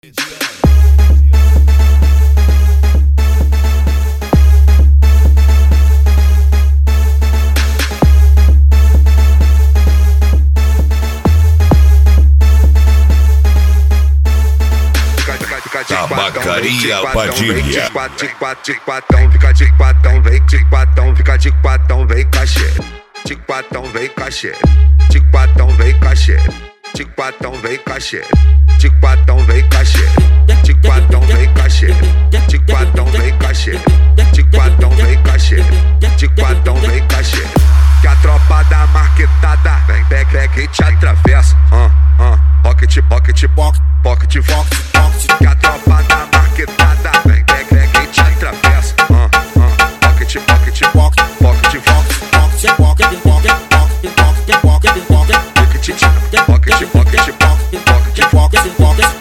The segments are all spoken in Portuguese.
Tabacaria Padilha. Fica de quatão, vem de quatão, fica de quatão, vem cachê. De quatão, vem cachê. De quatão, vem cachê. De quatão, vem cachê. De quatão, vem cachê. De quatão, vem cachê. De quatão, vem cachê. De quatão, vem cachê. De quatão, vem cachê. Que a tropa da marquetada vem, pega e te atravessa. Pocket, pocket, pocket, pocket, pocket, pocket. Que a tropa da marquetada vem, pega e te atravessa. Pocket, pocket, pocket, pocket, pocket, pocket, pocket, pocket, pocket, pocket, pocket, pocket, pocket, pocket.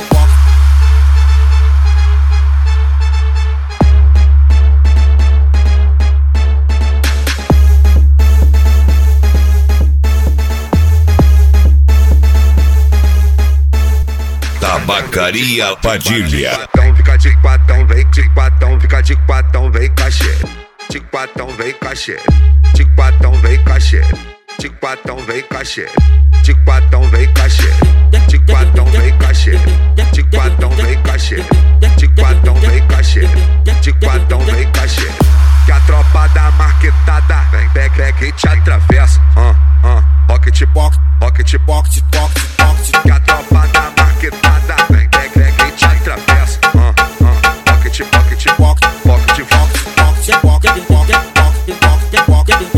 Tabacaria Padilha. Fica de quatão, vem de quatão, fica de quatão, vem cachê. De quatão, vem cachê. De quatão, vem cachê. De quatão, vem cachê. De quatão, vem cachê. De quatão, vem cachê. De quatão, vem cachê. De quatão, vem cachê. De quatão, vem cachê. Que a tropa da marquetada vem, pega e te atravessa. Pocket, pocket, pocket, pocket, pocket, pocket. Que a tropa da marquetada vem, pega e te atravessa. Pocket, pocket, pocket, pocket, pocket, pocket, pocket, pocket, pocket, pocket, pocket,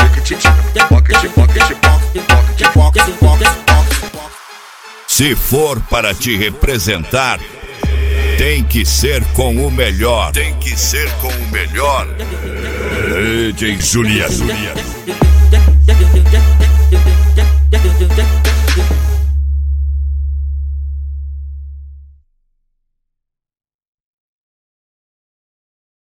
pocket, pocket, pocket. Se for para te representar, tem que ser com o melhor. Tem que ser com o melhor. DJ Julia.